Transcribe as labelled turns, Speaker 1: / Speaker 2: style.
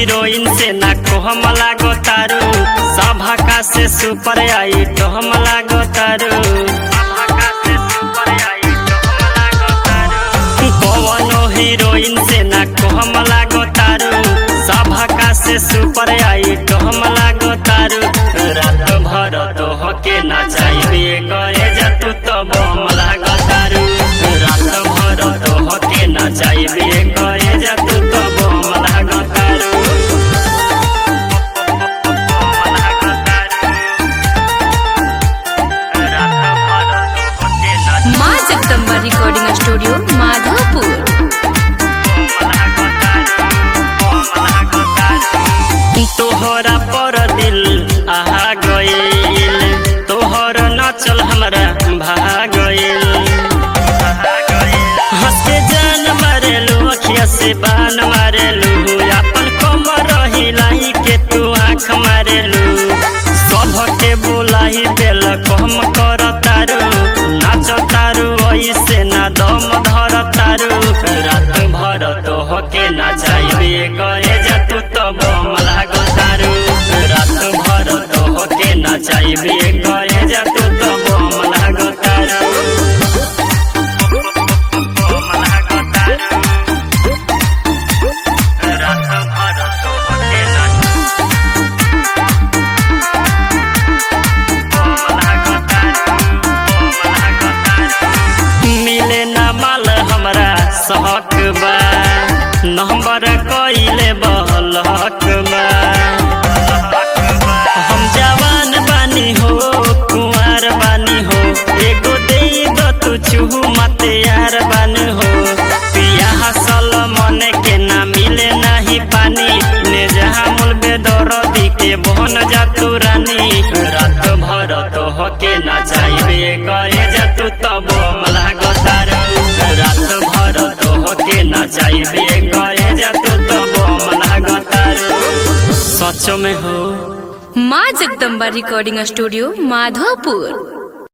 Speaker 1: Heroine से ना कोहम लागो तारू, सभा से सुपर आई तो हम लागो तारू। कौनो हीरोइन से ना कोहम लागो तारू, सभा से सुपर आई तो हम लागो तारू। रात भर तो होके नचाइबे करे जा तू तो बम लागो तारू। रात भर तो होके नचाइबे करे जा तू तो बम लागो तारू।
Speaker 2: माँ जगदम्बा रिकॉर्डिंग स्टूडियो माधोपुर।
Speaker 1: तोहरा पर दिल आहा गइल, तोहर नाचल हमरा भाग गइल। हंस के जान मारेलू, अखिया से बान मारेलू, अपन कमर हिलाई के तू आँख मारेलू। सबके बुलाई बेल कम कर तारू, नाच तारू ऐसे ना दम धर तारू। रात भर तो होके नचाइबे करे जा तू तो बम लागो तारू। रात भर तो होके नचाइबे करे जा तू तो बम लागो तारू। रात भर तो होके मिले ना माल हमरा शौक बा, नंबर कइले बहलक बा। हम जवान बानी हो, कुंवार बानी हो, एगो दे दो तू चूहू मते यार बानी हो। पिया हसल मने के ना मिले नाही पानी, ने जहाँ मुल बेदरदी के बहन जा तू रानी। रात भर तो होके नचाइबे करे जा तू तो बम लागो तारू। रात भर तो होके नचाइबे करे जा तू तो बम लागो तारू। सच में हो।
Speaker 2: माँ जगदम्बा रिकॉर्डिंग स्टूडियो माधोपुर।